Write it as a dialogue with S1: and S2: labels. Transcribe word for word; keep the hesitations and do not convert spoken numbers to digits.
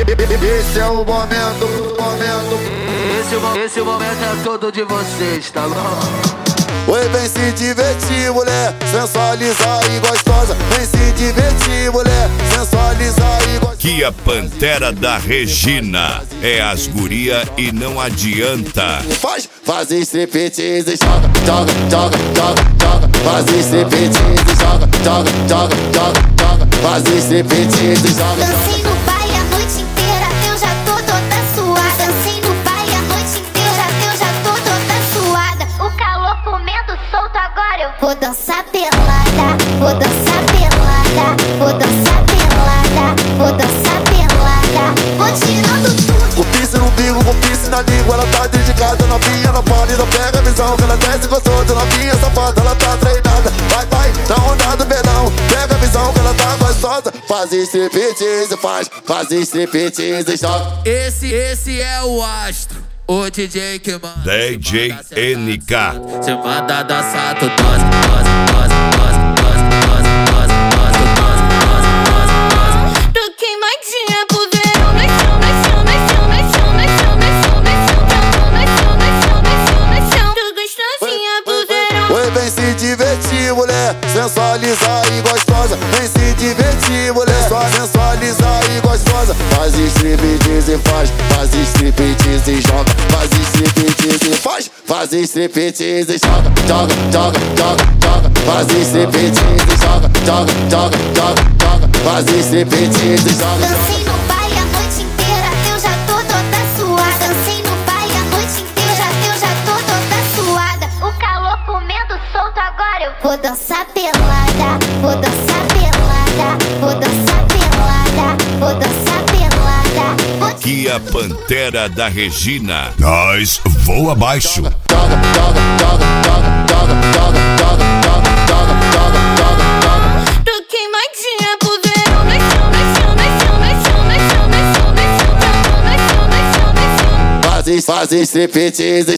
S1: Esse é o momento, momento.
S2: Esse, esse momento é todo de vocês, tá bom?
S1: Oi, vem se divertir, mulher, sensualizar e gostosa. Vem se divertir, mulher, sensualizar e gostosa.
S3: Que a Pantera da Regina é as guria e não adianta.
S1: Faz, faz striptease, joga, joga, joga, joga, joga. Faz striptease, joga, joga, joga, joga, joga. Faz striptease, joga.
S4: Dancei no baile a noite inteira, eu já tô toda suada. Dancei no baile a noite inteira, eu já tô toda suada. O calor comendo solto, agora eu vou dançar pelada. Vou dançar pelada, vou dançar pelada, vou dançar pelada. Vou tirando tudo.
S1: Com piercing no umbigo, com piercing na língua. Ela tá dedicada, novinha, não pode, não pega a visão. Que ela desce gostosa, novinha, safada, ela tá treinada. Vai, vai, tá onda do verão. Pega a visão que ela tá gostosa. Faz striptease, faz, faz striptease, joga.
S2: Esse, esse é o astro, o D J que manda.
S3: D J N K.
S2: Se manda dançar, tu tosse, tosse, tosse, tosse, tosse, tosse, tosse, tosse, tosse, tosse, tosse.
S4: Tô queimadinha pro verão. Vai chão, vai chão, vai chão, vai chão, vai chão, vai chão, vai chão, vai chão, vai chão, vai chão, vai chão. Tô gostosinha pro verão.
S1: Oi, vem se divertir, mulher, sensualizar e gostosa. Vem se divertir, mulher, só sensualizar e gostosa. Faz striptease, faz, faz striptease, joga. Faz striptease, faz, faz striptease, joga, joga, joga, joga, joga. Faz striptease, joga, joga, joga, joga, joga. Faz striptease, joga.
S4: Dancei no baile a noite inteira, eu já tô toda suada. Dancei no baile a noite inteira, eu já tô toda suada. O calor comendo solto, agora eu vou dançar pelada. Vou dançar pelada, vou dançar pelada, vou dançar pelada. Vou
S3: Que a Pantera da Regina. Nós voa abaixo.
S1: Joga, joga, joga, joga, joga, joga, joga, joga, joga, joga, joga, joga.
S4: Tô queimadinha pro verão. Vai chão, vai chão, vai chão, vai chão, vai chão, vai chão, vai chão, vai chão, vai chão, vai chão.
S1: Faz, faz striptease,